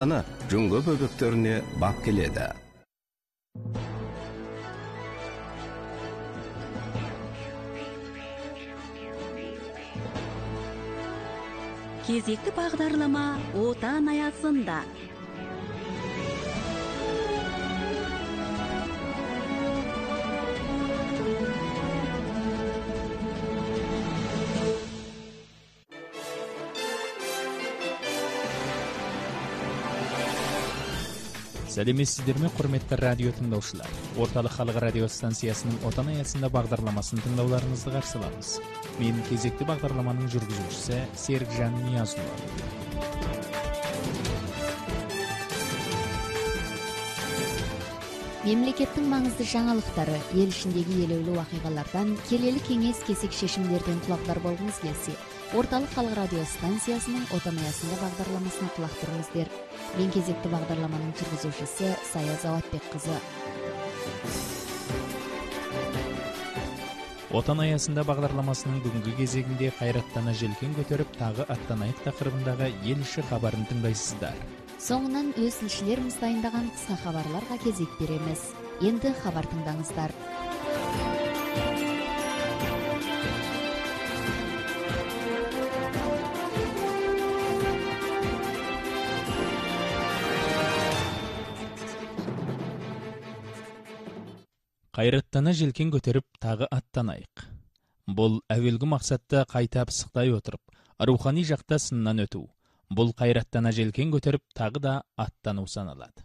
Аны жүңгө бөбөктөрүнө бап келеді. Кезекті бағдарлама отан аясында. Сәлеметсіздер ме, құрметті радио тыңдаушылар. Орталық халық радио станциясының отан аясында бағдарламасын тыңдауларыңызды қарсы аламыз. Мен кезекті бағдарламаның жүргізушісі Серікжан Ниязұлы. Мемлекеттің маңызды жаңалықтары, ел ішіндегі елеулі уақиғалардан, келелі кеңес кесек шешімдерден құлақтар болғыңыз келсе, Орталық халық радио станциясының отан аясында бағдарламасына құлақ түріңіздер. Мен кезекті бағдарламаның жүргізушісі Сая Заватбекқызы. Отан аясында бағдарламасының бүгінгі кезегінде қайраттана желкен көтеріп, тағы аттанайық тақырыбындағы ел іші хабарын тыңдайсыздар. Соңынан өз тілшілеріміз дайындаған қысқа хабарларға кезек береміз. Енді хабар тыңдаңыздар. Қайраттана желкен көтеріп, тағы аттанайық. Бұл әуелгі мақсатта қайта пысықтай отырып, рухани жақта сыннан өту. Бұл қайраттана желкен көтеріп, тағы да аттану саналады.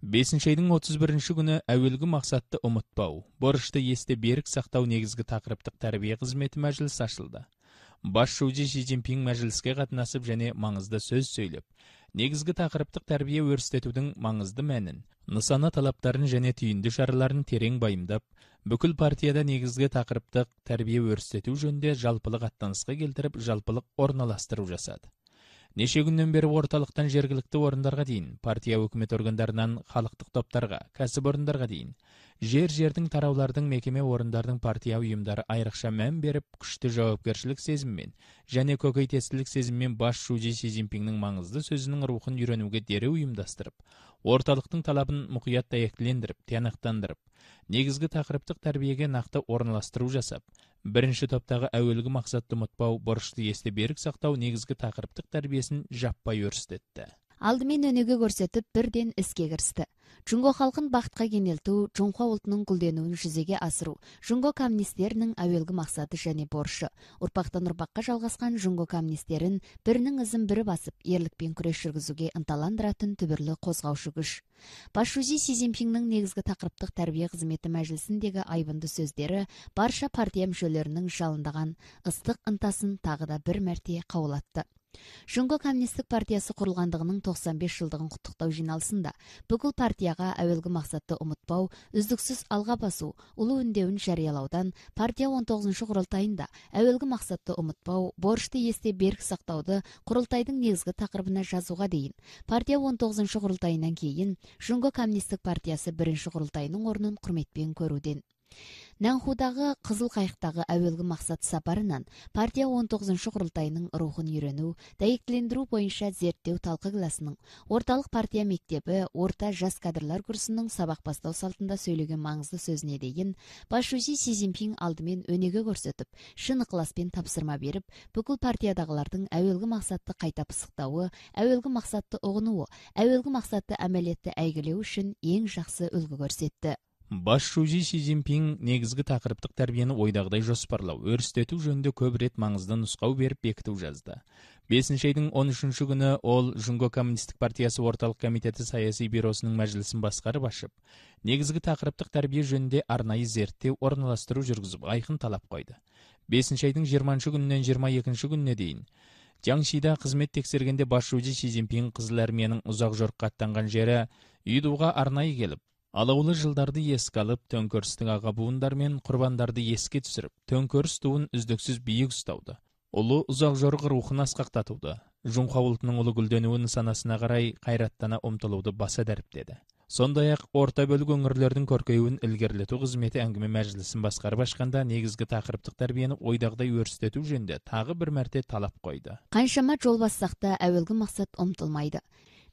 5 айдың 31 күні әуелгі мақсатты ұмытпау, борышты есте берік сақтау негізгі тақырыптық тәрбие қызметі мәжілісі ашылды. Бас шудже Си Цзиньпин мәжіліске қатынасып және маңызды сөз сөйлеп, негізгі тақырыптық тәрбие өрістетудің маңызды мәнін, нысана талаптарын және түйінді шараларын терең байымдап, бүкіл партияда негізгі тақырыптық тәрбие өрістету жөнінде жалпылық аттанысқа келтіріп, жалпылық орналастыру жасады. Неше күннен бері орталықтан жергілікті орындарға дейін, партия өкімет органдарынан халықтық топтарға, кәсіп орындарға дейін, жердің тараулардың мекеме орындардың партия ұйымдары айрықша мән беріп, күшті жауапкершілік сезіммен және көкейтестілік сезіммен бас шудже Си Цзиньпиннің маңызды сөзінің рухын үйренуге дереу ұйымдастырып, орталықтың талабын мұқият дәйектілендіріп, тиянақтандырып, негізгі тақырыптық тәрбиеге нақты орналастыру жасап, бірінші топтағы әуелгі мақсатты ұмытпау, борышты есте берік сақтау негізгі тақырыптық тәрбиесін жаппай өрістетті. Алдымен өнеге көрсетіп, бірден іске кірісті. Жұңго халқын бақытқа кенелту, Жоңхуа ұлтының гүлденуін жүзеге асыру, Жұңго коммунистерінің әуелгі мақсаты және борышы. Ұрпақтан ұрпаққа жалғасқан Жұңго коммунистерін бірінің ізін бірі басып, ерлікпен күрес жүргізуге ынталандыратын түбірлі қозғаушы күш. Бас шудже Си Цзиньпиннің негізгі тақырыптық тәрбие қызметі мәжілісіндегі айбынды сөздері барша партия мүшелерінің жалындаған ыстық ынтасын тағы да бір мәрте қаулатты. Жұңго коммунистік партиясы құрылғандығының 95 жылдығын құттықтау жиналысында бүкіл партияға әуелгі мақсатты ұмытпау, үздіксіз алға басу, ұлы үндеуін жариялаудан партия 19-шы құрылтайында әуелгі мақсатты ұмытпау, борышты есте берік сақтауды құрылтайдың негізгі тақырыбына жазуға дейін, партия 19-шы құрылтайынан кейін Жұңго коммунистік партиясы бірінші құрылтайының орнын құрметпен көруден. Нанхудағы қызыл қайықтағы әуелгі мақсат сапарынан партия 19-шы құрылтайының рухын үйрену, дәйектілендіру бойынша зерттеу талқы класының, орталық партия мектебі, орта жас кадрлар курсының сабақ бастау салтында сөйлеген маңызды сөзіне дейін, бас шудже Си Цзиньпин алдымен өнеге көрсетіп, шын ықыласпен тапсырма беріп, бүкіл партиядағылардың әуелгі мақсатты қайта пысықтауы, әуелгі мақсатты ұғынуы, әуелгі мақсатты әмәлетті әйгілеу үшін ең жақсы үлгі көрсетті. Бас шудже Си Цзиньпин негізгі тақырыптық тәрбиені ойдағыдай жоспарлау, өрістету жөнінде көп рет маңызды нұсқау беріп бекіту жазды. 5 айдың 13 күні ол Жұңго коммунистік партиясы орталық комитеті саяси бюросының мәжілісін басқарып ашып, негізгі тақырыптық тәрбие жөнінде арнайы зерттеу орналастыру жүргізіп, айқын талап қойды. 5 айдың 20 күнінен 22 күніне дейін Жаңшида қызмет тексергенде бас шудже Си Цзиньпин қызыл армияның ұзақ жорыққа аттанған жері Үйдуға арнайы келіп, алаулы жылдарды еске алып, төңкерістің аға буындар мен құрбандарды еске түсіріп, төңкеріс туын үздіксіз биік ұстауды, ұлы ұзақ жорық рухын асқақтатуды, Жоңхуа ұлтының ұлы гүлденуі нысанасына қарай қайраттана ұмтылуды баса дәріптеді. Сондай-ақ орта бөлік өңірлердің көркеюін ілгерілету қызметі әңгіме мәжілісін басқарып ашқанда негізгі тақырыптық тәрбиені ойдағыдай өрістету жөнінде тағы бір мәрте талап қойды. Қаншама жол бассақ та әуелгі мақсат ұмтылмайды.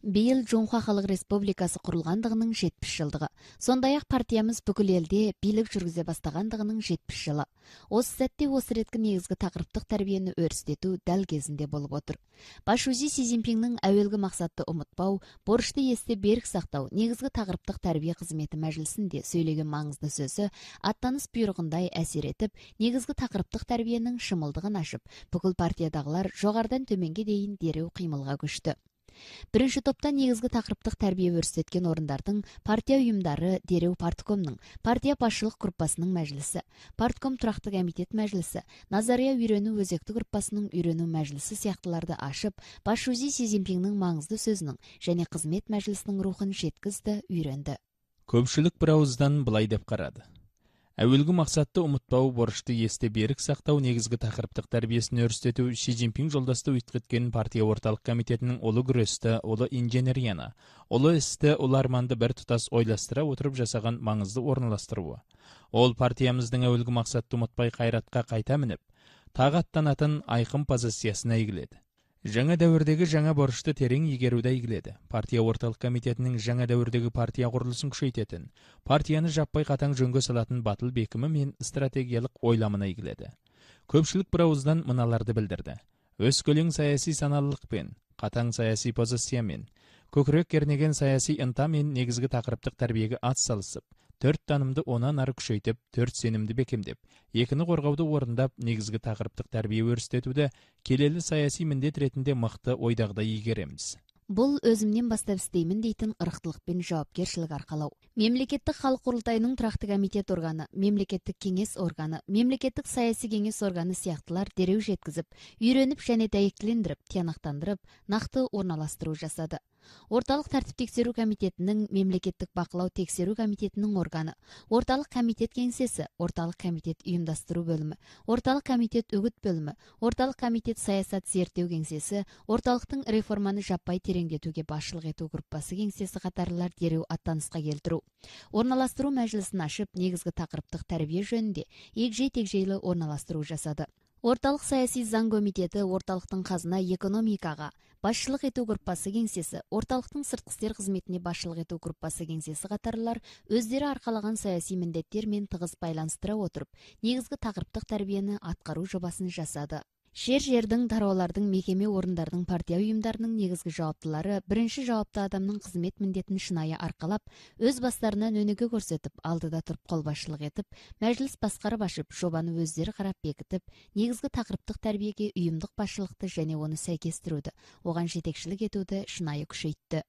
Биыл Жоңхуа Халық Республикасы құрылғандығының 70 жылдығы. Сондай-ақ партиямыз бүкіл елде билік жүргізе бастағандығының 70 жылы. Осы сәтте осы реткі негізгі тақырыптық тәрбиені өрістету дәл кезінде болып отыр. Башузи Си Цзиньпиннің әуелгі мақсатты ұмытпау, борышты есте берік сақтау негізгі тақырыптық тәрбие қызметі мәжілісінде сөйлеген маңызды сөзі аттаныс бұйрығындай әсер етіп, негізгі тақырыптық тәрбиенің шымылдығын ашып, бүкіл партиядағылар жоғарыдан төменге дейін дереу қимылға көшті. Бірінші топта негізгі тақырыптық тәрбие өрістеткен орындардың партия ұйымдары дереу парткомның, партия басшылық группасының мәжілісі, партком тұрақты комитет мәжілісі, назария үйрену өзекті группасының үйрену мәжілісі сияқтыларды ашып, Башузи Си Цзиньпиннің маңызды сөзінің және қызмет мәжілісінің рухын жеткізді, үйренді. Көпшілік бір ауыздан былай деп қарады. Әуелгі мақсатты ұмытпау, борышты есте берік сақтау негізгі тақырыптық тәрбиесін өрістету Си Цзиньпин жолдасты өткізген партия орталық комитетінің ұлы күресті, ұлы инженерияны, ұлы істі, ұлы арманды бір тұтас ойластыра отырып жасаған маңызды орналастыруы. Ол партиямыздың әуелгі мақсатты ұмытпай қайратқа қайта мініп, тағы аттанатын айқын позициясына игіледі. Жаңа дәуірдегі жаңа борышты терең игеруді игіледі. Партия орталық комитетінің жаңа дәуірдегі партия құрылысын күшейтетін, партияны жаппай қатаң жөнге салатын батыл бекімі мен стратегиялық ойламына игіледі. Көпшілік бір ауыздан мыналарды білдірді. Өскөлең саяси саналылықпен, қатаң саяси позициямен, көкірек кернеген саяси ынта мен негізгі тақырыптық тәрбиеге ат салысып, 4 танымды онан ары күшейтіп, 4 сенімді бекемдеп, екіні қорғауды орындап, негізгі тақырыптық тәрбие өрістетуді келелі саяси міндет ретінде мықты ойдағыдай игереміз. Бұл өзімнен бастап істеймін дейтін ырықтылық пен жауапкершілік арқалау. Мемлекеттік халық құрылтайының тұрақты комитет органы, мемлекеттік кеңес органы, мемлекеттік саяси кеңес органы сияқтылар дереу жеткізіп, үйреніп және дәйектілендіріп, тиянақтандырып, нақты орналастыру жасады. Орталық тәртіп тексеру комитетінің мемлекеттік бақылау тексеру комитетінің органы, орталық комитет кеңсесі, орталық комитет ұйымдастыру бөлімі, орталық комитет үгіт бөлімі, орталық комитет саясат зерттеу кеңсесі, орталықтың реформаны жаппай тереңдетуге басшылық ету группасы кеңсесі қатарлылар дереу аттанысқа келтіру. Орналастыру мәжілісін ашып, негізгі тақырыптық тәрбие жөнінде егжей-тегжейлі орналастыру жасады. Орталық саяси заң комитеті орталықтың қазына экономикаға басшылық ету группасы кеңсесі, орталықтың сыртқы істер қызметіне басшылық ету группасы кеңсесі қатарлылар өздері арқалаған саяси міндеттермен тығыз байланыстыра отырып, негізгі тақырыптық тәрбиені атқару жобасын жасады. Жердің тараулардың мекеме орындардың партия ұйымдарының негізгі жауаптылары бірінші жауапты адамның қызмет міндетін шынайы арқалап, өз бастарынан өнеге көрсетіп, алдыда тұрып қолбасшылық етіп, мәжіліс басқарып ашып, жобаны өздері қарап бекітіп, негізгі тақырыптық тәрбиеге ұйымдық басшылықты және оны сәйкестіруді, оған жетекшілік етуді шынайы күшейтті.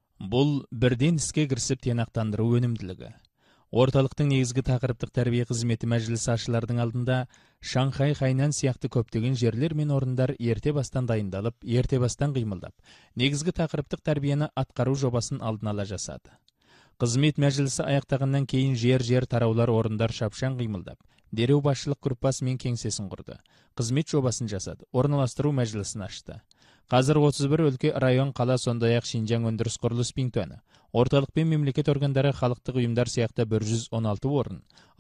Бұл бірден іске кірісіп тиянақтандыру өнімділігі. Орталықтың негізгі тақырыптық тәрбие қызметі мәжіліс ашылардың алдында Шанхай, Хайнан сияқты көптеген жерлер мен орындар ерте бастан дайындалып, ерте бастан қимылдап, негізгі тақырыптық тәрбиені атқару жобасын алдын ала жасады. Қызмет мәжілісі аяқтағаннан кейін жер тараулар орындар шапшаң қимылдап, дереу басшылық группасы мен кеңсесін құрды. Қызмет жобасын жасады, орналастыру мәжілісін ашты. Қазір 31 өлке район қала сондай-ақ Шинжаң өндіріс құрылыс пункті, орталық пен мемлекет органдары халықтық ұйымдар сияқты 116 орын,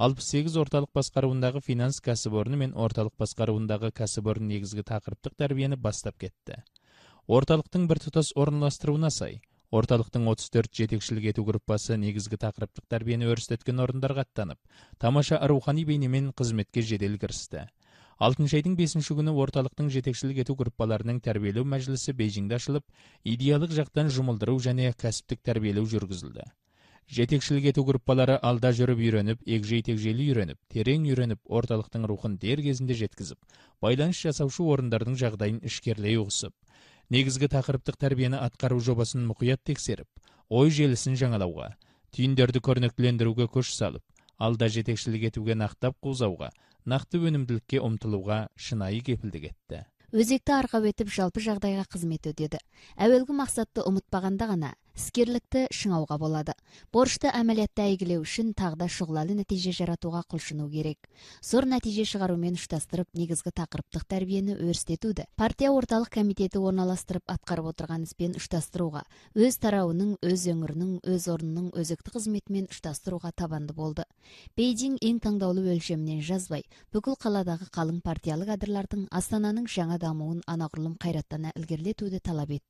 68 орталық басқаруындағы финанс кәсіпорны мен орталық басқаруындағы кәсіпорын негізгі тақырыптық тәрбиені бастап кетті. Орталықтың бір тұтас орналастыруына сай, орталықтың 34 жетекшілік ету группасы негізгі тақырыптық тәрбиені өрістеткен орындарға аттанып, тамаша рухани бейнемен қызметке жедел кірісті. 6 айдың 5 күні орталықтың жетекшілік ету группаларының тәрбиелеу мәжілісі Бейжіңде ашылып, идеялық жақтан жұмылдыру және кәсіптік тәрбиелеу жүргізілді. Жетекшілік ету группалары алда жүріп үйреніп, егжей-тегжейлі үйреніп, терең үйреніп, орталықтың рухын дер кезінде жеткізіп, байланыс жасаушы орындардың жағдайын ішкерлей ұғысып, негізгі тақырыптық тәрбиені атқару жобасын мұқият тексеріп, ой желісін жаңалауға, түйіндерді көрнектілендіруге күш салып, алда жетекшілік етуге нақтап қозауға, нақты өнімділікке ұмтылуға шынайы кепілдік етті. Өзекті арқау етіп жалпы жағдайға қызмет өтеді. Әуелгі мақсатты ұмытпағанда ғана іскерлікті шыңауға болады. Борышты әмәлиятта әйгілеу үшін тағда шұғылалы нәтиже жаратуға құлшыну керек. Зор нәтиже шығарумен ұштастырып, негізгі тақырыптық тәрбиені өрістетуді партия орталық комитеті орналастырып атқарып отырған іспен ұштастыруға, өз тарауының, өз өңірінің, өз орнының өзекті қызметімен ұштастыруға табанды болды. Бейжің ең таңдаулы өлшемінен жазбай, бүкіл қаладағы қалың партиялы кадрлардың Астананың жаңа дамуын анағұрлым қайраттана ілгерілетуді талап етті.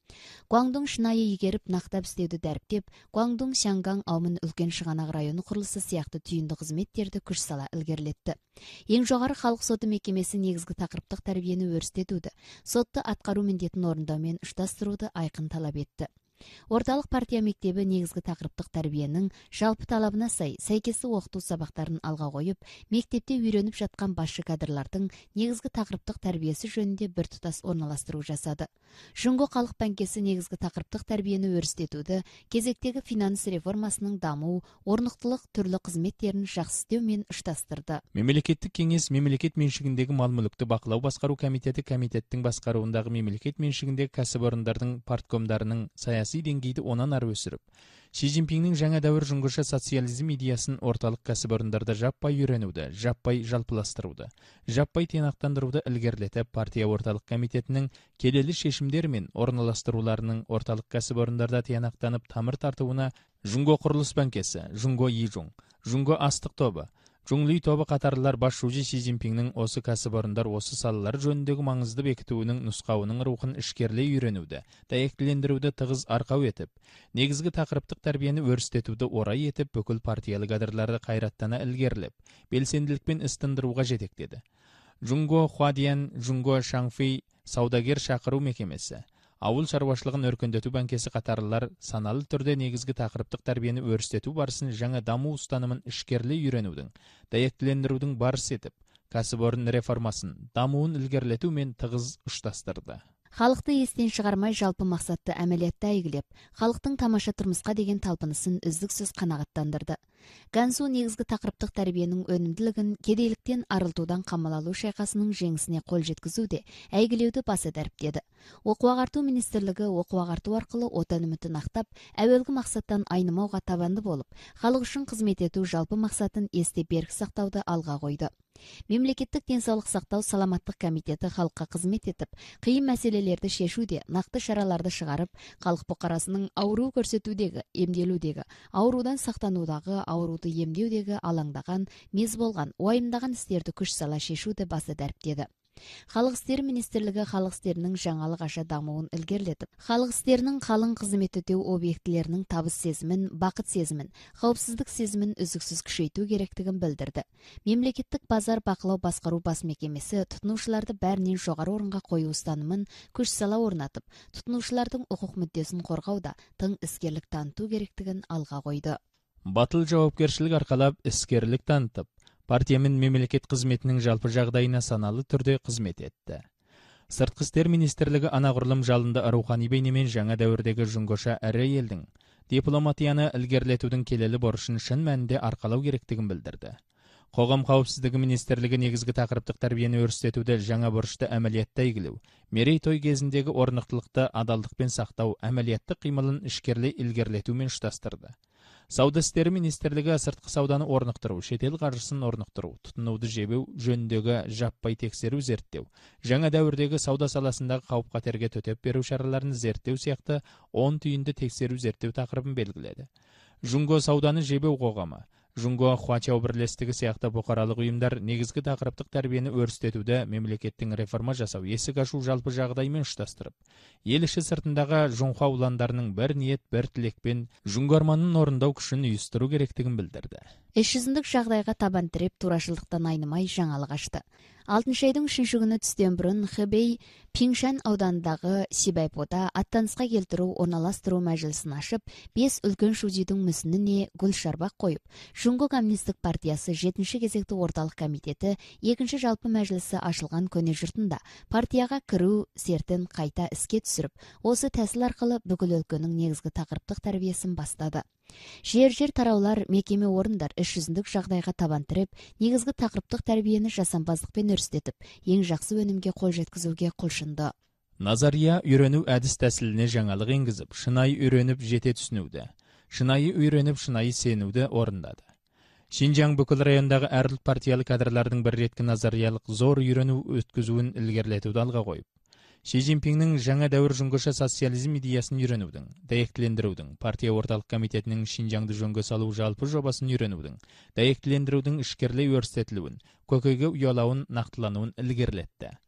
Гуаңдун шынайы игерип нактап издөөдү дариптеп, Гуаңдун Шанган Аумын үлкен шығанақ району курулушу сыяктуу түйүндү кызметтерди күч сала илгерилетти. Эң жогору калк соту мекемеси негизги такырыптык тарбияны өрүстөтүүдө, сотты аткаруу милдетин орундоо менен ушташтырууду айкын талап этти. Орталық партия мектеби негизги такырыптык тарбиянын жалпы талабына сайкесті окутуу сабактарын алга коюп, мектепте үйрөнүп жаткан башчы кадрлардын негизги такырыптык тарбиясы жөнүндө бир тутас орналаштыруу жасады. Жунго Калк банкеси негизги такырыптык тарбияны өрүстөтүүдө кезектеги финанс реформасынын дамуу, орнуктулук түрлүү кызметтерин жакшы иштөө менен ушташтырды. Мемлекеттик кеңес мемлекет меншигиндеги мал-мүлктү бакылоо башкаруу комитети комитеттин башкаруундагы мемлекет меншигиндеги кәсіпорындардың парткомдарынын саясий деңгейди онан ары өсүрүп, Ши Цзиньпиңнин жаңа дәвір жуңгуша социализм идеясын орталық кәсіпорындарда жаппай үйренуді, жаппай жалпыластыруды, жаппай тыйнактандыруды илгерилетип, партия орталық комитетінің келелі шешимдери мен орналастыруларының орталық кәсіпорындарда тыйнактанып тамыр тартууна Жунго Курулуш банкеси, Жунго Йижуң, Жунго Астык тобу, Жуңли тобу катарлар башчысы Ши Цзиньпиңнин осы кәсіпорындар осы салалар жөнүндөгү маңызды бекитүүнүн нускабынын рухун ишкерлей үйренүүдө, дәйектилендирүүдө тыгыз аркау этип, негизги такырыптык тарбияны өрүстөтүүдө орай этип, бүкүл партиялык кадрларды кайраттана илгерилеп, белсендилик менен ыстындырууга жетектеди. Жунго Хуадиян, Жунго Шаңфей саудагер шакыруу мекемеси, Ауыл шаруашылыгын өркөндөтүү банкеси катарлар саналуу түрдө негизги такырыптык тарбияны өрүстөтүү барысын жаңа дамуу устанымын ишкерлей үйренүүдүн, дәйектилендирүүдүн барысы этип, кәсіпорын реформасын, дамуун илгерилетүү менен тыгыз ушташтырды. Халыкты эстен чыгармай жалпы максатты амалиятта ийгилеп, халыктын тамаша турмушка деген талпынысын үздүксүз канагаттандырды. Гансу негизги такырыптык тарбиянын өнүмдүүлүгүн кедейликтен арылтуудан камал алуу шайкасынын жеңисине кол жеткизүүдө әйгилеуді баса дариптеди. Окуу агартуу министрлиги окуу агартуу аркылуу отан үмүтүн актап, әүвөлгү максаттан айнымауга табанды болуп, халык үчүн кызмет этүү жалпы максатын эсте берк сактауду алга койду. Мемлекеттик ден сактоо саламаттык комитети халыкка кызмет этип, кыйын маселелерди шешүүдө накты чараларды чыгарып, калк букарасынын ауруу көрсөтүүдөгү, эмделүүдөгү, аурудан сактануудагы, ауруду эмдөөдөгү алаңдаган, мез болгон, уайымдаган истерди күч сала шешүүдө баса дариптеди. Халык иштери министрлиги халык истеринин жаңылык аша дамуун илгерилетип, халык истеринин калың кызмет этүү объектилеринин табыс сезимин, бакыт сезимин, коопсуздук сезимин үздүксүз күчөйтүү керектигин билдирди. Мемлекеттик базар бакылоо башкаруу бас мекемеси тутунуучуларды бәринен жогору орунга коюу устанымын күч сала орнатып, тутунуучулардын укук мүддөсүн коргоодо тың искерлик танытуу керектигин алга койду. Батыл жоопкерчилик аркалап, искерлик танытып, партия мен мемлекет кызметинин жалпы жагдайына саналуу түрдө кызмет этти. Сырткы иштер министрлиги анагурлум жалында руханий бейнемен жаңа дәврдеги жуңгоша әр элдин дипломатияны илгерилетүүнүн келели борушун шын мәнинде аркалоо керектигин билдирди. Коғам каупсиздиги министрлиги негизги такырыптык тарбияны өрүстөтүүдө жаңа бурчту амалиятта ийгилүү, мерейтой кезиндеги орнуктулукта адалдыкпен сактоо амалиятты кыймылын ишкерлей илгерилетүү менен ушташтырды. Сауда иштери министрлиги сырткы сауданы орнуктуруу, шет эл каржысын орнуктуруу, тутунууду жебүү жөнүндөгү жаппай текшерүү зерттөө, жаңа дәврдеги сауда саласындагы кауп-катерге төтөп берүү чараларын зерттөө сыяктуу 10 түйүндө текшерүү зерттөө такырыбын белгиледи. Жунго сауданы жебөө когамы, Жунго Хуачао бирлестиги сыяктуу букаралык уюмдар негизги такырыптык тарбияны өрүстөтүүдө мемлекеттин реформа жасоо, эсик ашуу жалпы жагдай менен ушташтырып, эл иши сыртындагы жунхуа уландарынын бир ниет, бир тилекпен жунго арманын орундоо күчүн уюштуруу керектигин билдирди. Иш жүзүндүк жагдайга табан тирип, туурачылыктан айнымай жаңылык ачты. 6 айдын 3 күнү түстөн бурун Хэбэй Пиңшан ауданындагы Сибайпода аттанышка келтирүү орналаштыруу мажлисин ашып, 5 үлкөн шудийдин мүсүнүнө гүл шарбак коюп, Жунго коммунисттик партиясы 7-ши кезекти орталык комитети 2-ши жалпы мажлиси ачылган көне журтунда партияга кирүү сертин кайта иске түшүрүп, осы тәсил аркылуу бүкүл өлкөнүн негизги такырыптык тарбиясын баштады. Жер тараулар, мекеме орындар иш жүзүндүк жагдайга табан тирип, негизги такырыптык тарбияны жасампаздыкпен өрүстөтүп, эң жакшы өнүмгө кол жеткизүүгө кулшунду. Назария үйрөнүү әдис тәсилине жаңалык энгизип, шынайы үйрөнүп жете түшүнүүдө, шынайы үйрөнүп шынайы сенүүдө орундады. Шинжаң бүкүл райондагы әр партиялык кадрлардын бир ретки назариялык зор үйрөнүү өткүзүүнүн илгерилетүүдө алга коюп, Ши Цзиньпиңнин жаңа дәвр жуңгуша социализм идеясын үйрөнүүдүн, дәйектилендирүүдүн, партия орталык комитетинин Шинжаңды жөнгө салуу жалпы жобасын үйрөнүүдүн, дәйектилендирүүдүн ишкерлей өрүстөтүлүүн, көкөйгө уялауын нактылануун илгерилетти.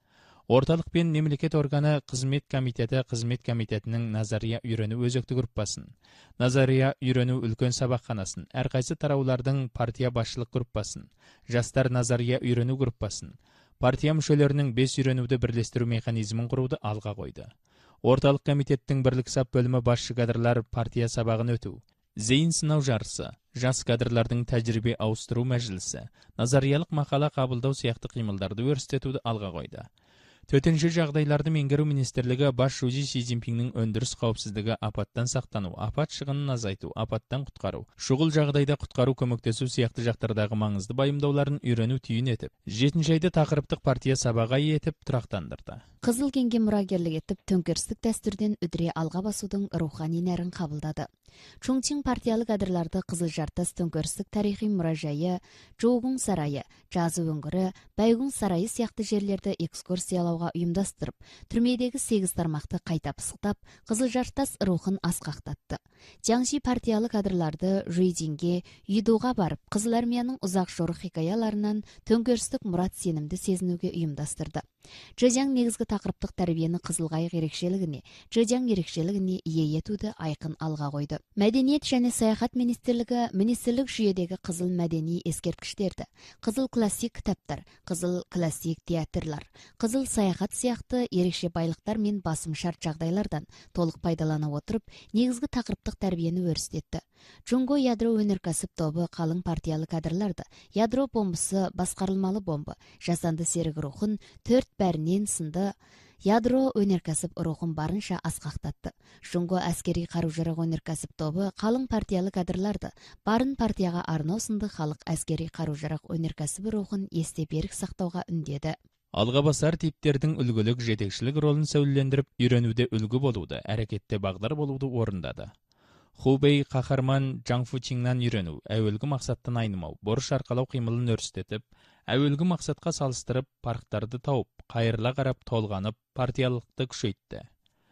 Орталық пен мемлекет органы қызмет комитетінің назария үйрену өзекті группасын, назария үйрену үлкен сабақханасын, әрқайсы тараулардың партия басшылық группасын, жастар назария үйрену группасын, партия мүшелерінің 5 үйренуді бірлестіру механизмін құруды алға қойды. Орталық комитеттің бірлік сап бөлімі басшы кадрлар партия сабағын өту, зейін сынау жарысы, жас кадрлардың тәжірибе ауыстыру мәжілісі, назариялық мақала қабылдау сияқты қимылдарды өрістетуді алға қойды. Төтенше жағдайларды меңгеру министрлігі бас жүлде Си Цзиньпиннің өндіріс қауіпсіздігі, апаттан сақтану, апат шығынын азайту, апаттан құтқару, шұғыл жағдайда құтқару көмектесу сияқты жақтардағы маңызды байымдауларын үйрену түйін етіп, 7 айды тақырыптық партия сабағы етіп тұрақтандырды. Қызыл кеңге мұрагерлік етіп, төңкерістік дәстүрден үдіре алға басудың рухани нәрін қабылдады. Чоңчин партиялы кадрларды Қызыл жартас төңкерістік тарихи мұражайы, Жоғың сарайы, Жазы өңгірі, Байгұң сарайы сияқты жерлерді экскурсиялауға ұйымдастырып, түрмедегі 8 тармақты қайта пысықтап, Қызыл жартас рухын асқақтатты. Жаңши партиялы кадрларды Жуйдинге, Юдоға барып, Қызыл армияның ұзақ жорық хикаяларынан төңкерістік мұрат сенімді сезінуге ұйымдастырды. Джэжяң негізгі тақырыптық тәрбиені қызылғайық ерекшелігіне, Джэжяң ерекшелігіне ие етуді айқын алға қойды. Мәдениет және саяхат министрлігі министрлік жүйедегі қызыл мәдени ескерткіштерді, қызыл классик кітаптар, қызыл классик театрлар, қызыл саяхат сияқты ерекше байлықтар мен басым шарт жағдайлардан толық пайдалана отырып, негізгі тақырыптық тәрбиені өрістетті. Джунго ядро өнеркәсіп тобы қалың партиялы кадрларды ядро бомбысы, басқарылмалы бомбы, жасанды серік рухын 4 бәрінен сынды ядро өнеркәсіп рухын барынша асқақтатты. Джунго әскери қару-жарақ өнеркәсіп тобы қалың партиялы кадрларды барын партияға арнау сынды халық әскери қару-жарақ өнеркәсібі рухын есте берік сақтауға үндеді. Алға басар типтердің үлгілік жетекшілік ролын сәулелендіріп, үйренуде үлгі болуды, әрекетте бағдар болуды орындады. Хубей қаһарман Жаң Фучиңнан үйрену, әуелгі мақсаттан айнымау, борыш арқалау қимылын өрістетіп, әуелгі мақсатқа салыстырып, парықтарды тауып, қайырыла қарап толғанып, партиялықты күшейтті.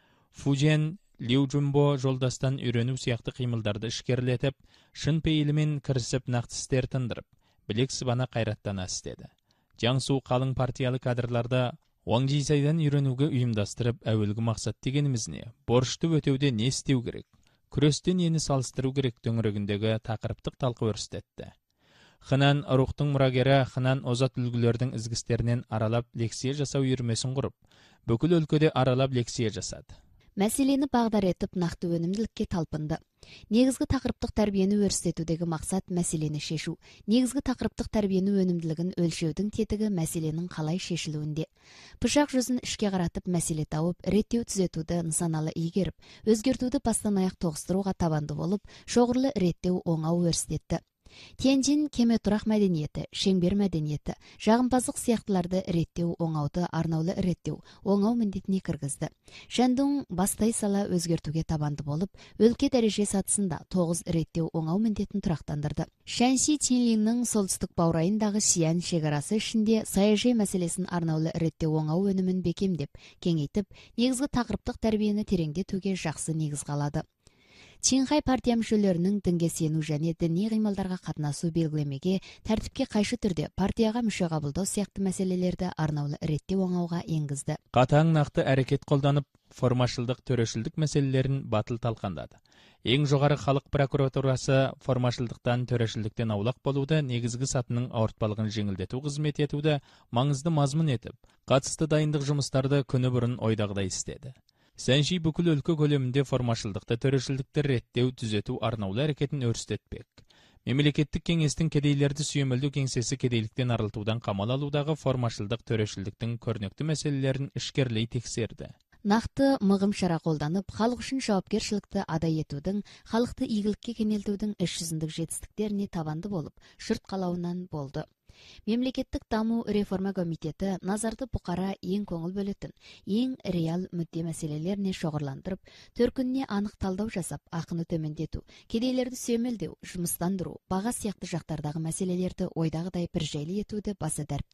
Фужен Лиу Джумбо жолдастан үйрену сияқты қимылдарды ішкерлетіп, шын пейілімен кірісіп нақты істер тындырып, білек сыбана қайраттана істеді. Жаңсу қалың партиялы кадрларда Уаң Жисайдан үйренуге ұйымдастырып, әуелгі мақсат дегеніміз не, борышты өтеуде не істеу керек, күресте нені салыстыру керек төңірегіндегі тақырыптық талқы өрістетті. Хынан рухтың мұрагері Хынан озат үлгілердің ізгістерінен аралап лекция жасау үйірмесін құрып, бүкіл өлкеде аралап лекция жасады. Мәселені бағдар етіп, нақты өнімділікке талпынды. Негізгі тақырыптық тәрбиені өрістетудегі мақсат мәселені шешу. Негізгі тақырыптық тәрбиені өнімділігін өлшеудің тетігі мәселенің қалай шешілуінде. Пышақ жүзін ішке қаратып мәселе тауып, реттеу түзетуді нысаналы игеріп, өзгертуді бастан аяқ тоғыстыруға табанды болып, шоғырлы реттеу оңау өрістетті. Тяньжин кеме тұрақ мәдениеті, шеңбер мәдениеті, жағымпаздық сияқтыларды реттеу, оңауды арнаулы реттеу, оңау міндетіне кіргізді. Шандун бастай сала өзгертуге табанды болып, өлке дәреже сатысында 9 реттеу оңау міндетін тұрақтандырды. Шанси Чинлиннің солтүстік баурайындағы Шиян шекарасы ішінде саяжай мәселесін арнаулы реттеу оңау өнімін бекемдеп, кеңейтіп, негізгі тақырыптық тәрбиені тереңдетуге жақсы негіз қалады. Чинхай партия мүшелерінің дінге сену және діни қимылдарға қатынасу белгілемеге, тәртіпке қайшы түрде партияға мүше қабылдау сияқты мәселелерді арнаулы реттеу оңауға енгізді. Қатаң нақты әрекет қолданып, формашылдық, төрешілдік мәселелерін батыл талқандады. Ең жоғары халық прокуратурасы формашылдықтан, төрешілдіктен аулақ болуды, негізгі сатының ауыртпалығын жеңілдету қызмет етуді маңызды мазмұн етіп, қатысты дайындық жұмыстарды күні бұрын ойдағыдай істеді. Сәнши бүкіл өлкө көлемінде формашылдықты, төрешілдікті реттеу, түзету арнаулы әрекетін өрістетпек. Мемлекеттік кеңестің кедейлерді сүйемелдеу кеңсесі кедейліктен арылтудан қамал алудағы формашылдық, төрешілдіктің көрнекті мәселелерін ішкерлей тексерді. Нақты мығым шара қолданып, халық үшін жауапкершілікті адай етудің, халықты игілікке кенелтудің іс жүзіндік жетістіктеріне табанды болып, шырт қалауынан болды. Мемлекеттік даму реформа комитеті назарды бұқара ең көңіл бөлетін, ең реал мүдде мәселелеріне шоғырландырып, төркініне анық талдау жасап, ақыны төмендету, кедейлерді сүйемелдеу, жұмыстандыру, баға сияқты жақтардағы мәселелерді ойдағыдай бір жайлы етуді баса дәріптеді.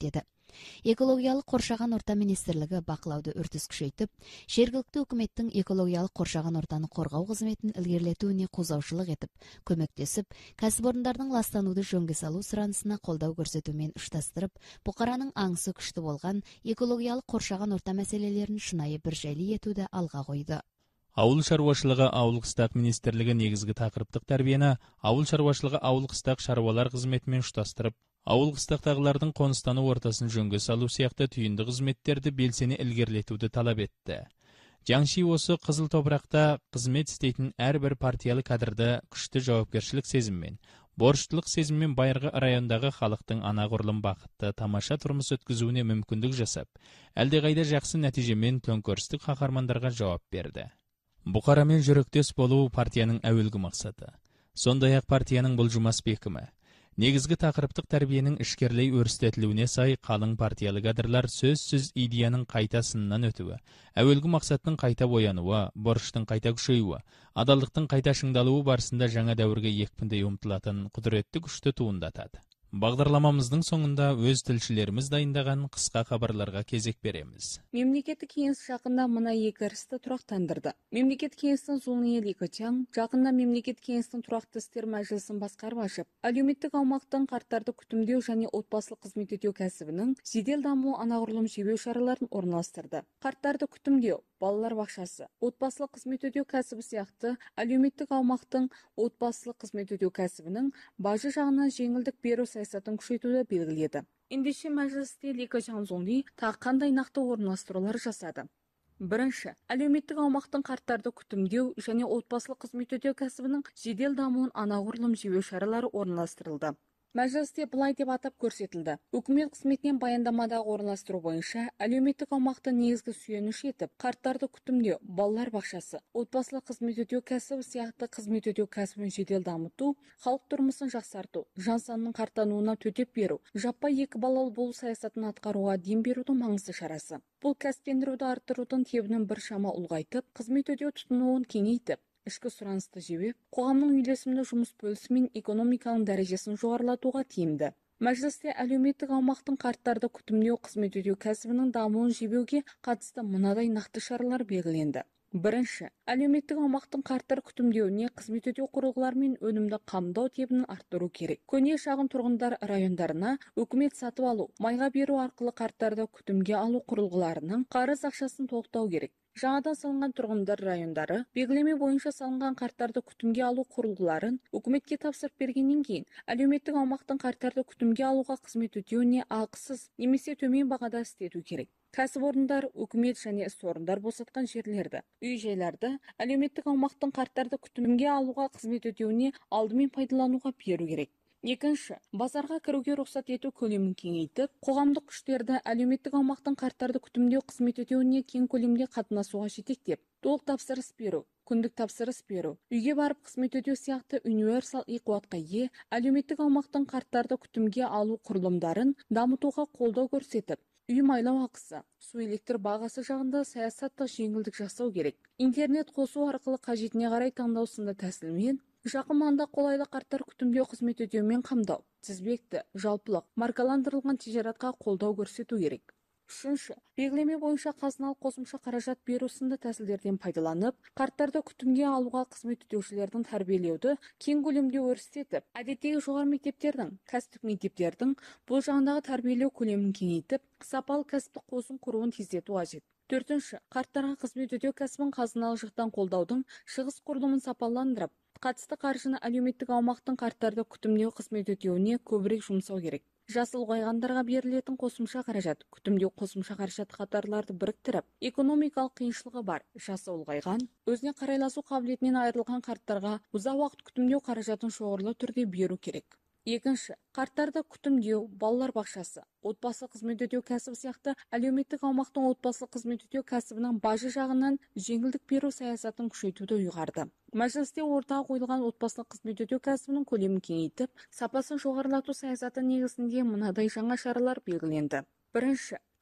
Экологиялық қоршаған орта министрлігі бақылауды үрдіс күшейтіп, жергілікті үкіметтің экологиялық қоршаған ортаны қорғау қызметін ілгерілетуіне қозаушылық етіп, көмектесіп, кәсіпорындардың ластануды жөнге салу сұранысына қолдау көрсетумен ұштастырып, бұқараның аңысы күшті болған экологиялық қоршаған орта мәселелерін шынайы бір жайлы етуді алға қойды. Ауыл шаруашылығы ауыл қыстақ министрлігі негізгі тақырыптық тәрбиені ауыл шаруашылығы ауыл қыстақ шаруалар қызметімен ұштастырып, ауыл қыстақтағылардың қоныстану ортасын жөнге салу сияқты түйінді қызметтерді белсене ілгерілетуді талап етті. Жаңши осы қызыл топырақта қызмет істейтін әрбір партиялы кадрды күшті жауапкершілік сезіммен, борыштылық сезіммен байырғы райондағы халықтың анағұрлым бақытты тамаша тұрмыс өткізуіне мүмкіндік жасап, әлдеқайда жақсы нәтижемен төңкерістік қаһармандарға жауап берді. Бұқарамен жүректес болу партияның әуелгі мақсаты. Сондай-ақ партияның бұлжымас бекімі. Негізгі тақырыптық тәрбиенің ішкерлей өрістетілуіне сай қалың партиялы кадрлар сөзсіз идеяның қайта сынынан өтуі, әуелгі мақсаттың қайта боянуы, борыштың қайта күшеюі, адалдықтың қайта шыңдалуы барысында жаңа дәуірге екпіндей ұмтылатын құдіретті күшті туындатады. Бағдарламамыздың соңында өз тілшілеріміз дайындаған қысқа хабарларға кезек береміз. Мемлекеттік кеңес жақында мына екі істі тұрақтандырды. Мемлекеттік кеңестің Зулниел Икачаң жақында мемлекеттік кеңестің тұрақты істер мәжілісін басқарып ашып, әлеуметтік аумақтың қарттарды күтімдеу және отбасылық қызмет ету кәсібінің жедел дамуы анағұрлым жебеу шараларын орналастырды. Қарттарды күтімдеу, балалар бақшасы, отбасылық қызмет ету кәсібі сияқты әлеуметтік аумақтың отбасылық қызмет ету кәсібінің бажы жағынан жеңілдік беру саясатын күшейтуді белгіледі. Ендеше мәжілісте Икачаң Зулни тағы қандай нақты орналастырулар жасады? Бірінші, әлеуметтік аумақтың қарттарды күтімдеу және отбасылық қызмет ету кәсібінің жедел дамуын анағұрлым жебеу шаралары орналастырылды. Мәжілісте былай деп атап көрсетілді. Үкімет қызметінен баяндамадағы орналастыру бойынша әлеуметтік аумақты негізгі сүйеніш етіп, қарттарды күтімдеу, балалар бақшасы, отбасылық қызмет ету кәсібі сияқты қызмет ету кәсібін жедел дамыту, халық тұрмысын жақсарту, жан санының қарттануына төтеп беру, жаппай екі балалы болу саясатын атқаруға дем берудің маңызды шарасы. Бұл кәсіптендіруді арттырудың тебінін біршама ұлғайтып, қызмет ету тұтынуын кеңейтіп, ішкі сұранысты жебеп, қоғамның үйлесімді жұмыс бөлісі мен экономиканың дәрежесін жоғарылатуға тиімді. Мәжілісте әлеуметтік аумақтың қарттарды күтімдеу қызмет ету кәсібінің дамуын жебеуге қатысты мынадай нақты шаралар белгіленді. Бірінші, әлеуметтік аумақтың қарттар күтімдеуіне қызмет ету құрылғылары мен өнімді қамдау тебінін арттыру керек. Көне шағын тұрғындар райондарына үкімет сатып алу, майға беру арқылы қарттарды күтімге алу құрылғыларының қарыз ақшасын толықтау керек. Жаңадан салынған тұрғындар райондары белгілеме бойынша салынған қарттарды күтімге алу құрылғыларын үкіметке тапсырып бергеннен кейін әлеуметтік аумақтың қарттарды күтімге алуға қызмет өтеуіне ақысыз немесе төмен бағада істету керек. Кәсіпорындар, үкімет және іс орындар босатқан жерлерді, үй-жайларды әлеуметтік аумақтың қарттарды күтімге алуға қызмет өтеуіне алдымен пайдалануға беру керек. Екінші, базарға кіруге рұқсат ету көлемін кеңейтіп, қоғамдық күштерді әлеуметтік аумақтың қарттарды күтімдеу қызмет өтеуіне кең көлемде қатынасуға жетектеп, толық тапсырыс беру, күндік тапсырыс беру, үйге барып қызмет өтеу сияқты универсал қуатқа ие әлеуметтік аумақтың қарттарды күтімге алу құрылымдарын дамытуға қолдау көрсетіп, үй майлау ақысы, су электр бағасы жағында саясаттық жеңілдік жасау керек. Интернет қосу арқылы қажетіне қарай таңдау сынды тәсілмен жақын маңда қолайлы қарттар күтімдеу қызмет өтеумен қамдау, тізбекті, жалпылық, маркаландырылған тижаратқа қолдау көрсету керек. Үшінші, белгілеме бойынша қазыналық қосымша қаражат беру сынды тәсілдерден пайдаланып, қарттарды күтімге алуға қызмет өтеушілердің тәрбиелеуді кең көлемде өрістетіп, әдеттегі жоғары мектептердің, кәсіптік мектептердің бұл жағындағы тәрбиелеу көлемін кеңейтіп, сапалы кәсіптік қосын құруын тездету қажет. Төртінші, қарттарға қызмет өтеу кәсібін қазыналық жақтан қолдаудың шығыс құрылымын сапаландырып, қатысты қаржыны әлеуметтік аумақтың қарттарды күтімдеу қызмет өтеуіне көбірек жұмсау керек. Жасы ұлғайғандарға берілетін қосымша қаражат, күтімдеу қосымша қаражат қатарларды біріктіріп, экономикалық қиыншылығы бар, жасы ұлғайған, өзіне қарайласу қабілетінен айырылған қарттарға ұзақ уақыт күтімдеу қаражатын шоғырлы түрде беру керек. Екінші, қарттарды күтімдеу, балалар бақшасы, отбасылық қызмет өтеу кәсібі сияқты әлеуметтік аумақтың отбасылық қызмет өтеу кәсібінің бажы жағынан жеңілдік беру саясатын күшейтуді ұйғарды. Мәжілісте ортаға қойылған отбасылық қызмет өтеу кәсібінің көлемін кеңейтіп, сапасын жоғарылату саясаты негізінде мынадай жаңа шаралар белгіленді. Бірінші,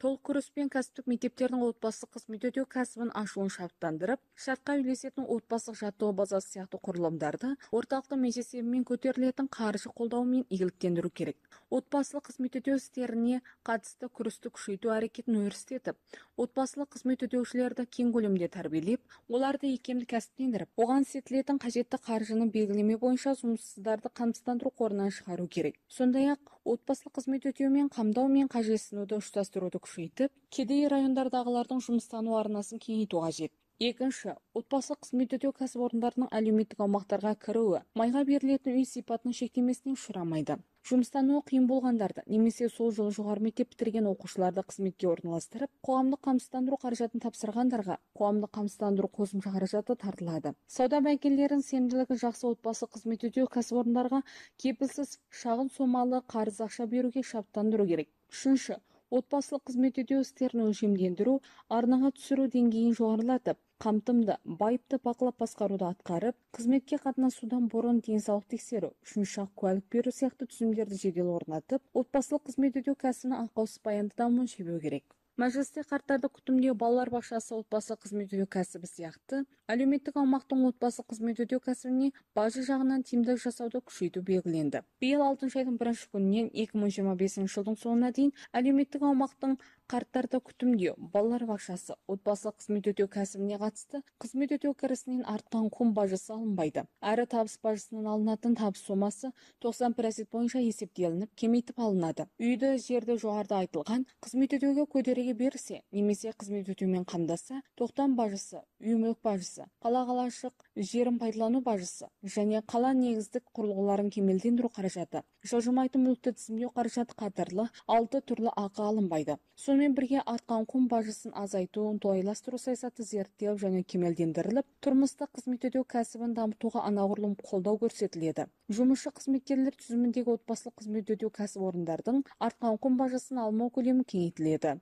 толық кіріспен кәсіптік мектептердің отбасылық қызмет өтеу кәсібін ашуын шарттандырып, шартқа үйлесетін отбасылық жаттығу базасы сияқты құрылымдарды орталықтың есебімен көтерілетін қаржы қолдауымен игіліктендіру керек. Отбасылық қызмет өтеу істеріне қатысты күресті күшейту әрекетін өрістетіп, отбасылық қызмет өтеушілерді кең көлемде тәрбиелеп, оларды икемді кәсіптендіріп, оған істетілетін қажетті қаржыны белгілеме бойынша жұмыссыздарды қамсыздандыру қорынан шығару керек. Сондай-ақ, отбасылық қызмет өтеумен қамдаумен қажетсінуді ұштастыруды күшейтіп, кедей райондардағылардың жұмыстану арнасын кеңейту қажет. Екінші, отбасылық қызмет өтеу кәсіпорындарының әлеуметтік аумақтарға кіруі майға берілетін үй сипатының шектемесіне ұшырамайды. Жұмыстануы қиын болғандарды немесе сол жылы жоғары мектеп бітірген оқушыларды қызметке орналастырып, қоғамдық қамсыздандыру қаражатын тапсырғандарға қоғамдық қамсыздандыру қосымша қаражаты тартылады. Сауда бәйгелерінің сенімділігі жақсы отбасылық қызмет өтеу кәсіпорындарға кепілсіз шағын сомалы қарыз ақша беруге шарттандыру керек. Үшінші, отбасылық қызмет өтеу істерін өлшемдендіру, арнаға түсіру деңгейін жоғарылатып, қамтымды, байыпты бақылап басқаруды атқарып, қызметке қатынасудан бұрын денсаулық тексеру, үшінші куәлік беру сияқты түзімдерді жедел орнатып, отбасылық қызмет өтеу кәсібінің ақаусыз баянды дамуын шебеу керек. Мәжілісте қарттарды күтімдеу, балалар бақшасы отбасылық қызмет өтеу кәсібі сияқты әлеуметтік аумақтың отбасылық қызмет өтеу кәсібіне бажы жағынан тиімділік жасауды күшейту белгіленді. Биыл 6 айдың 1 күнінен 2025 жылдың соңына дейін әлеуметтік аумақтың қарттарды күтімдеу, балалар бақшасы отбасылық қызмет өтеу кәсібіне қатысты қызмет өтеу кірісінен артқан құн бажысы алынбайды. Әрі табыс бажысынан алынатын табыс сомасы 90% бойынша есептелініп, кемейтіп алынады. Үйді, жерді жоғарыда айтылған қызмет өтеуге көтереге берсе, немесе қызмет өтеумен қамдаса, тоқтам бажысы, үй-мүлік бажысы, қала-қалашық жерін пайдалану бажысы және қала негіздік құрылғыларын кемелдендіру қаражаты, жылжымайтын мүлікті тізімдеу қаражаты қатарлы 6 түрлі ақы алынбайды. Сонымен бірге артқан құн бажысын азайту, оңтайластыру саясаты зерттеліп және кемелдендіріліп, тұрмыстық қызмет өтеу кәсібін дамытуға анағұрлым қолдау көрсетіледі. Жұмысшы қызметкерлер тізіміндегі отбасылық қызмет өтеу кәсіпорындардың артқан құн бажысын алмау көлемі кеңейтіледі.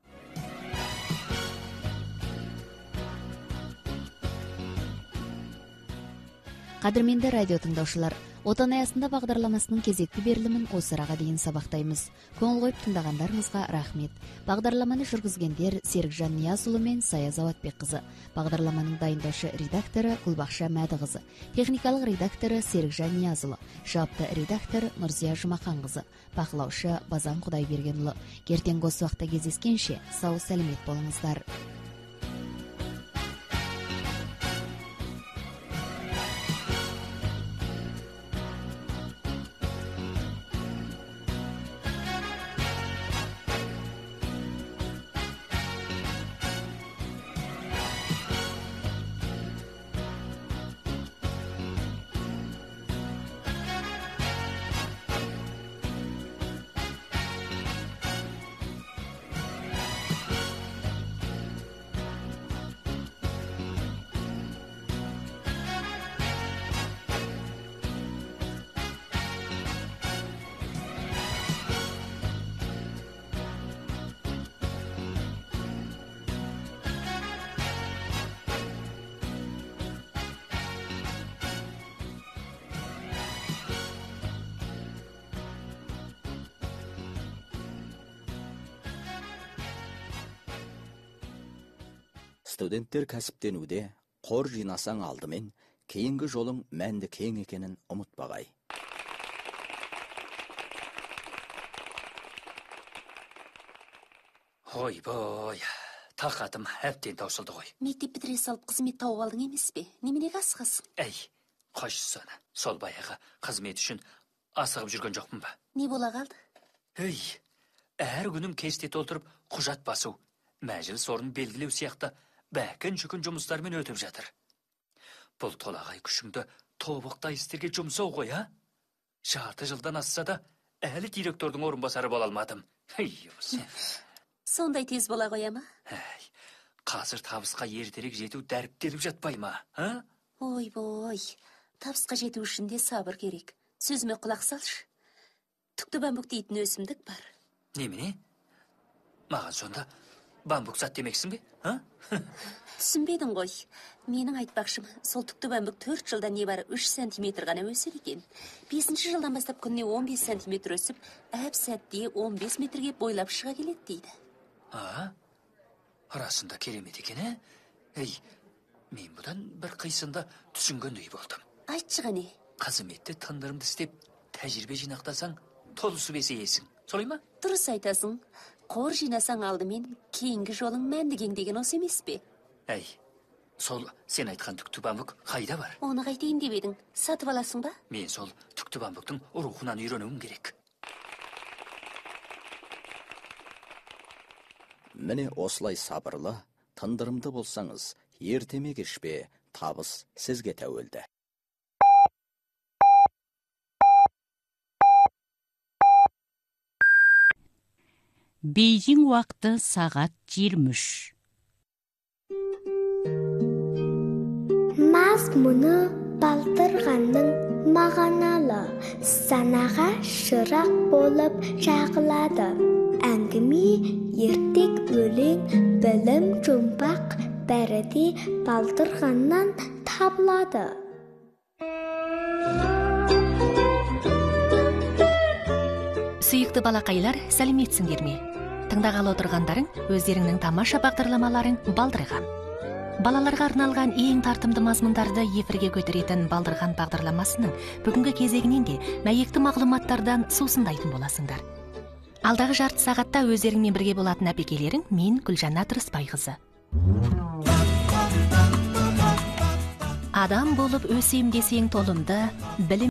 Қадірменді радио тыңдаушылар, отан аясында бағдарламасының кезекті берілімін осы араға дейін сабақтаймыз. Көңіл қойып тыңдағандарыңызға рахмет. Бағдарламаны жүргізгендер Серікжан Ниязұлы мен Сая Заватбекқызы. Бағдарламаның дайындаушы редакторы Гүлбақша Мәдіқызы. Техникалық редакторы Серікжан Ниязұлы. Жауапты редактор Нұрзия Жұмақанқызы. Бақылаушы Базан Құдайбергенұлы. Ертеңгі осы уақытта кездескенше сау сәлемет болыңыздар. Студенттер кәсіптенуде қор жинасаң алдымен, кейінгі жолың мәнді кең екенін ұмытпағай. Ой, тақатым әбден таусылды ғой. Мектеп бітіре салып қызмет тауып алдың емес пе? Неменеге асығасың? Қойшысына, сол баяғы қызмет үшін асығып жүрген жоқпын ба? Не бола қалды? Әр күнім кесте толтырып құжат басу, мәжіліс орнын белгілеу сияқты бәкін жүкін жұмыстармен өтіп жатыр. Бұл толағай күшімді тобықтай істерге жұмсау ғой, а? Жарты жылдан асса да, әлі директордың орынбасары бола алмадым. Сондай тез бола қоя ма? Қазір табысқа ертерек жету дәріптеліп жатпай ма, а? Ой, табысқа жету үшін де сабыр керек. Сөзіме құлақ салшы. Түкті бамбук дейтін өсімдік бар. Немене? Маған сонда бамбук зат демексің бе, а? Түсінбедің ғой. Менің айтпақшым, сол түкті бамбук 4 жылда небары 3 сантиметр ғана өсер екен. 5-ші жылдан бастап күніне 15 сантиметр өсіп, әп сәтте 15 метрге бойлап шыға келеді дейді. Арасында керемет екен, мен бұдан бір қисында түсінгендей болдым. Айтшы қане. Қызметті тындырымды істеп, тәжірибе жинақтасаң, толысы бесейесің. Солай ма? Дұрыс айтасың. Қор жинасаң алдымен кейінгі жолың мәнді кең деген осы емес пе? Сол сен айтқан түкті бамбук қайда бар? Оны қайтейін деп едің, сатып аласың ба? Мен сол түкті бамбуктың рухынан үйренуім керек. Міне осылай сабырлы, тындырымды болсаңыз, ертеме кешпе табыс сізге тәуелді. Бейжің уақыты сағат 23. Мазмұны Балдырғанның мағыналы, санаға шырақ болып жағылады. Әңгіме, ертек өлең, білім жұмбақ бәріде Балдырғаннан табылады. Сүйікті балақайлар, сәлеметсіңдер ме? Тыңдағалы отырғандарың өздеріңнің тамаша бағдарламаларың Балдырған. Балаларға арналған ең тартымды мазмұндарды эфирге көтеретін Балдырған бағдарламасының бүгінгі кезегінен де мәйекті мағлұматтардан сусындайтын боласыңдар. Алдағы жарты сағатта өздеріңмен бірге болатын әпекелерің мен Гүлжанна Тұрыспайқызы. Адам болып өсем десең толымды, білім